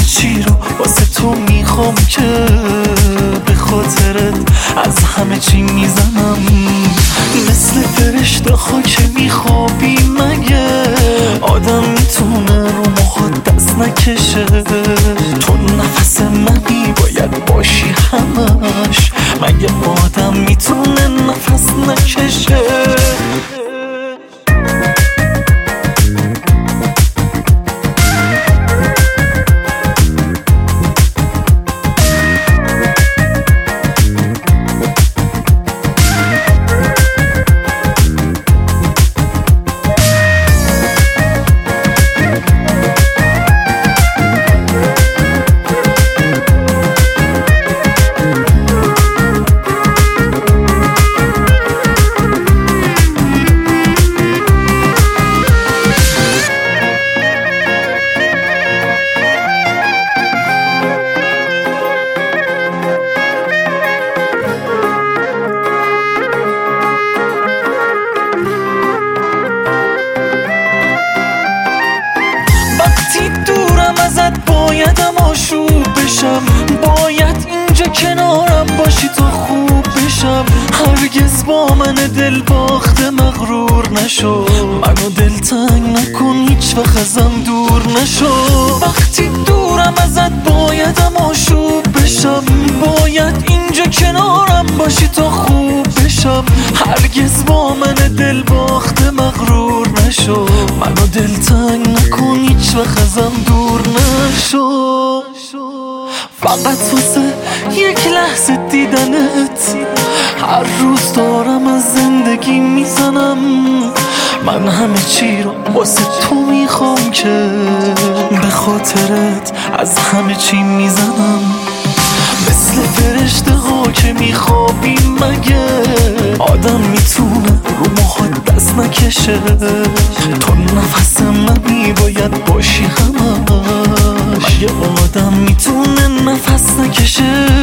چی رو واسه تو میخوام که به خاطرت از همه چی میزنم. مثل فرشته ها که میخوابی مگه آدم میتونه رو موهات دست نکشه؟ تو نفس منی باید باشی همش، مگه آدم میتونه نفس نکشه؟ وقتی دورم ازت بایدم آشوب بشم، باید اینجا کنارم باشی تا خوب بشم. هرگز با من دل باخته مغرور نشو، منو دلتنگ نکن هیچ وقت ازم دور نشو. وقتی دورم ازت بایدم آشوب بشم، باید اینجا کنارم باشی تا خوب بشم. هرگز با من دل باخته مغرور نشو، منو دلتنگ نکن هیچ وقت ازم دور نشو. فقط واسه یک لحظه دیدنت هر روز دارم از زندگی میزنم. من همه چی رو واسه تو میخوام که به خاطرت از همه چی میزنم. مثل فرشته ها که میخوابی مگه آدم میتونه رو موهات دست نکشه؟ تو نفس منی باید باشی همش، مگه آدم میتونه نفس نکشه؟